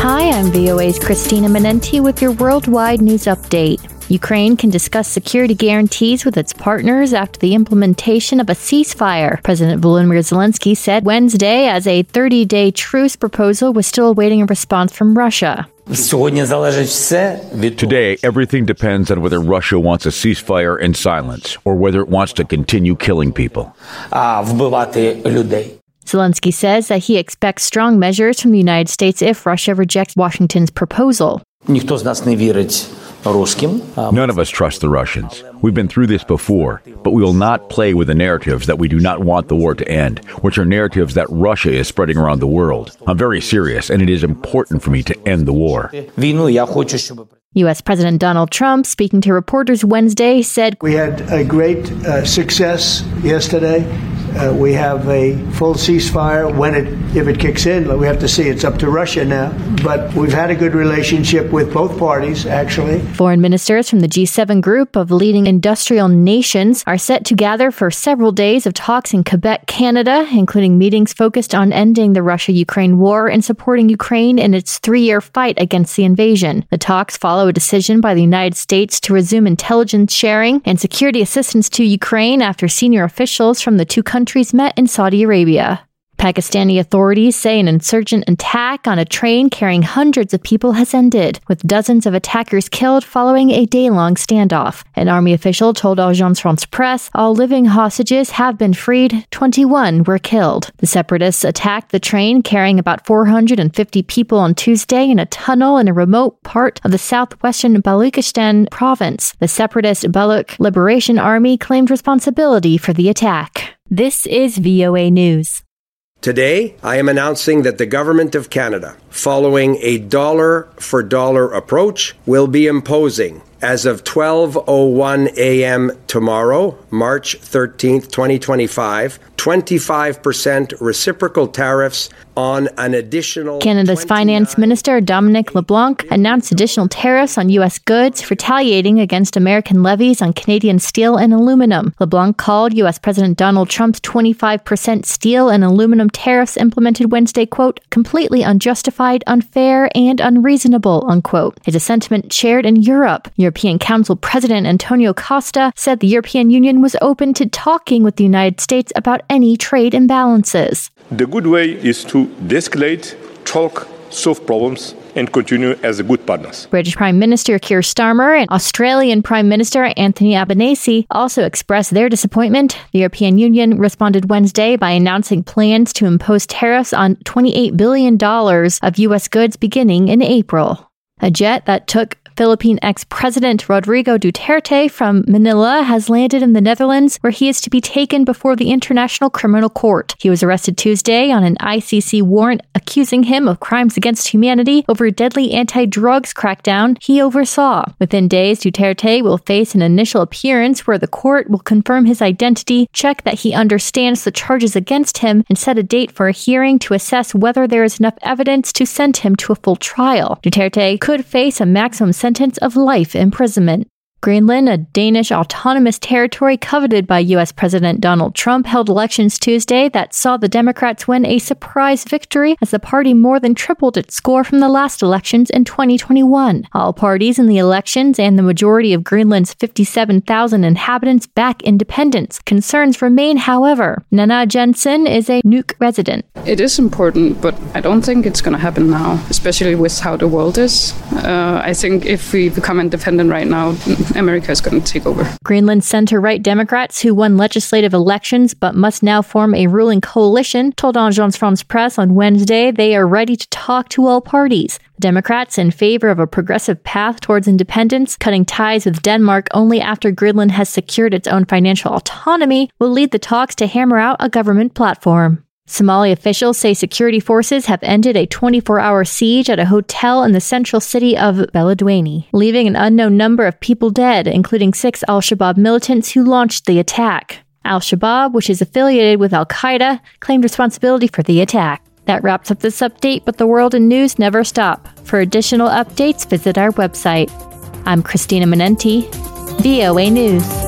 Hi, I'm VOA's Christina Minenti with your worldwide news update. Ukraine can discuss security guarantees with its partners after the implementation of a ceasefire, President Volodymyr Zelensky said Wednesday, as a 30-day truce proposal was still awaiting a response from Russia. Today, everything depends on whether Russia wants a ceasefire and silence, or whether it wants to continue killing people. Zelensky says that he expects strong measures from the United States if Russia rejects Washington's proposal. None of us trust the Russians. We've been through this before, but we will not play with the narratives that we do not want the war to end, which are narratives that Russia is spreading around the world. I'm very serious, and it is important for me to end the war. U.S. President Donald Trump, speaking to reporters Wednesday, said, "We had a great success yesterday. We have a full ceasefire. If it kicks in, we have to see. It's up to Russia now. But we've had a good relationship with both parties, actually." Foreign ministers from the G7 group of leading industrial nations are set to gather for several days of talks in Quebec, Canada, including meetings focused on ending the Russia-Ukraine war and supporting Ukraine in its 3-year fight against the invasion. The talks follow a decision by the United States to resume intelligence sharing and security assistance to Ukraine after senior officials from the two countries met in Saudi Arabia. Pakistani authorities say an insurgent attack on a train carrying hundreds of people has ended, with dozens of attackers killed following a day-long standoff. An army official told Agence France-Presse all living hostages have been freed, 21 were killed. The separatists attacked the train carrying about 450 people on Tuesday in a tunnel in a remote part of the southwestern Baluchistan province. The separatist Baloch Liberation Army claimed responsibility for the attack. This is VOA News. Today, I am announcing that the Government of Canada, following a dollar-for-dollar approach, will be imposing, as of 12:01 a.m. tomorrow, March 13th, 2025, 25% reciprocal tariffs on an additional... Canada's Finance Minister Dominic LeBlanc announced additional tariffs on U.S. goods, retaliating against American levies on Canadian steel and aluminum. LeBlanc called U.S. President Donald Trump's 25% steel and aluminum tariffs implemented Wednesday, quote, completely unjustified, unfair, and unreasonable, unquote. It's a sentiment shared in Europe. European Council President Antonio Costa said the European Union was open to talking with the United States about any trade imbalances. The good way is to de-escalate, talk, solve problems, and continue as good partners. British Prime Minister Keir Starmer and Australian Prime Minister Anthony Albanese also expressed their disappointment. The European Union responded Wednesday by announcing plans to impose tariffs on $28 billion of U.S. goods beginning in April. A jet that took Philippine ex-president Rodrigo Duterte from Manila has landed in the Netherlands, where he is to be taken before the International Criminal Court. He was arrested Tuesday on an ICC warrant accusing him of crimes against humanity over a deadly anti-drugs crackdown he oversaw. Within days, Duterte will face an initial appearance where the court will confirm his identity, check that he understands the charges against him, and set a date for a hearing to assess whether there is enough evidence to send him to a full trial. Duterte could face a maximum sentence of life imprisonment. Greenland, a Danish autonomous territory coveted by U.S. President Donald Trump, held elections Tuesday that saw the Democrats win a surprise victory as the party more than tripled its score from the last elections in 2021. All parties in the elections and the majority of Greenland's 57,000 inhabitants back independence. Concerns remain, however. Nana Jensen is a Nuuk resident. It is important, but I don't think it's going to happen now, especially with how the world is. I think if we become independent right now, America is going to take over. Greenland center-right Democrats who won legislative elections but must now form a ruling coalition told Agence France-Presse on Wednesday they are ready to talk to all parties. The Democrats, in favor of a progressive path towards independence, cutting ties with Denmark only after Greenland has secured its own financial autonomy, will lead the talks to hammer out a government platform. Somali officials say security forces have ended a 24-hour siege at a hotel in the central city of Beledweyne, leaving an unknown number of people dead, including 6 al-Shabaab militants who launched the attack. Al-Shabaab, which is affiliated with Al-Qaeda, claimed responsibility for the attack. That wraps up this update, but the world and news never stop. For additional updates, visit our website. I'm Christina Minenti, VOA News.